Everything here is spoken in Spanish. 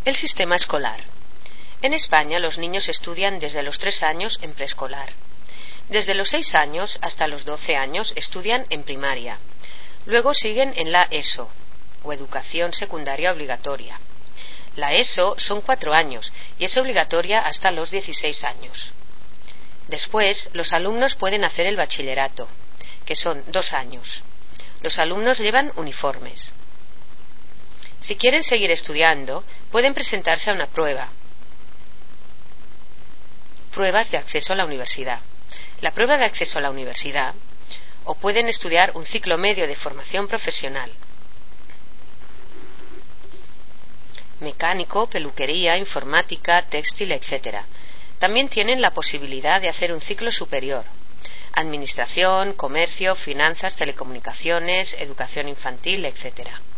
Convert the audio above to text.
El sistema escolar. En España los niños estudian desde los 3 años en preescolar. Desde los 6 años hasta los 12 años estudian en primaria. Luego siguen en la ESO, o Educación Secundaria Obligatoria. La ESO son 4 años y es obligatoria hasta los 16 años. Después, los alumnos pueden hacer el bachillerato, que son 2 años. Los alumnos llevan uniformes. Si quieren seguir estudiando, pueden presentarse a una prueba. Pruebas de acceso a la universidad. La prueba de acceso a la universidad, o pueden estudiar un ciclo medio de formación profesional. Mecánico, peluquería, informática, textil, etc. También tienen la posibilidad de hacer un ciclo superior. Administración, comercio, finanzas, telecomunicaciones, educación infantil, etc.